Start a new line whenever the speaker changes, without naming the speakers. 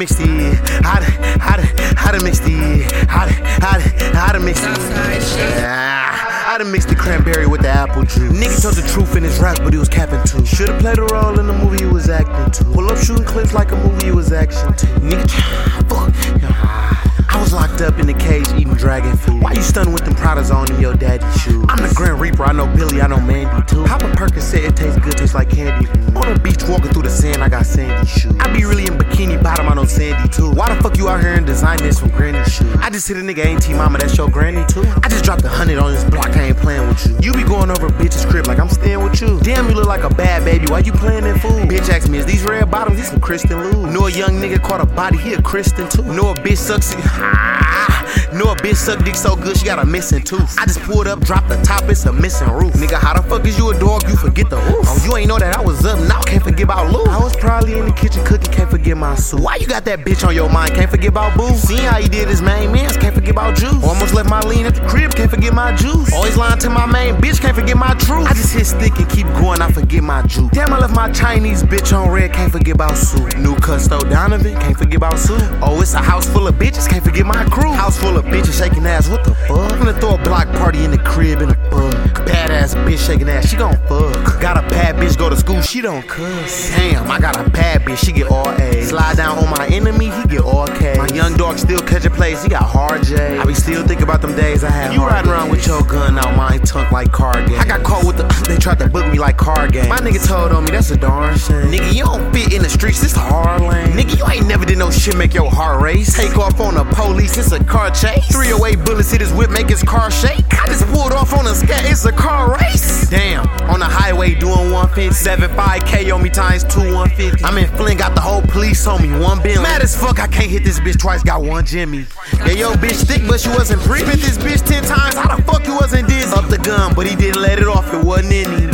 mix the how to mix the how to mix the I done mixed the cranberry with the apple juice. Nigga told the truth in his raps, but he was capping too. Should've played a role in the movie he was acting to. Pull up shooting clips like a movie he was action to. Nigga, fuck. I was locked up in the cage eating dragon food. Why you stunning with them Pradas on in your daddy's shoes? I'm the Grand Reaper, I know Billy, I know Mandy too. Pop a Percocet, it tastes good, tastes like candy. On the beach walking through the sand, I got sandy shoes. I be really in bikini bottom, I know Sandy too. Why the fuck you out here and design this from granny shoes? I just hit a nigga, ain't T-Mama, that's your granny too. I just dropped 100 on this block, I ain't playing with you. You be going over bitch's crib like I'm staying with you. Damn, you look like a bad baby, why you playing that fool? Bitch asked me, is these red bottoms, these some Kristen Lou. Know a young nigga caught a body, he a Kristen too. Know a bitch sucks know a bitch suck dick so good she got a missing tooth. I just pulled up, dropped the top, it's a missing roof. Nigga, how the fuck is you a dog, you forget the roof? Oh, you ain't know that I was up, now can't forget about Lou. I was probably in the kitchen cooking, can't forget my soup. Why you got that bitch on your mind, can't forget about Boo? Seeing how he did his main mans, can't forget about juice. Almost left my lean at the crib, can't forget my juice. Always lying to my main bitch, can't forget my truth. I just hit stick and keep going, I forget my juice. Damn, I left my Chinese bitch on red, can't forget about soup. New Custo Donovan, can't forget about soup. Oh, it's a house full of bitches, can't forget my crew. House full of bitches shaking ass, what the fuck? I'm gonna throw a block party in the crib in the fuck. Badass bitch shaking ass, she gon' fuck. Got a bad bitch go to school, she don't cuss. Damn, I got a bad bitch, she get all A's. Slide down on my enemy, he get all K. My young dog still catching plays, he got hard J. I be still thinking about them days I had. You riding around with your gun out my tongue like car game. I got caught with they tried to book me like car game. My nigga told on me, that's a darn shame. Nigga, you don't fit in the streets, this a hard lane. Nigga, you ain't never did no shit make your heart race. Take off on the police, it's a car chase. 308 bullets hit his whip, make his car shake. I just pulled off on a scat, it's a car race. Damn, on the highway doing 150. 75K on me times 2 150. I'm in Flint, got the whole police on me, 1 billion. Mad as fuck, I can't hit this bitch twice, got 1 Jimmy. Yeah, yo bitch thick, but she wasn't free. Spit this bitch 10 times, how the fuck you wasn't this? Up the gun, but he didn't let it off, it wasn't any.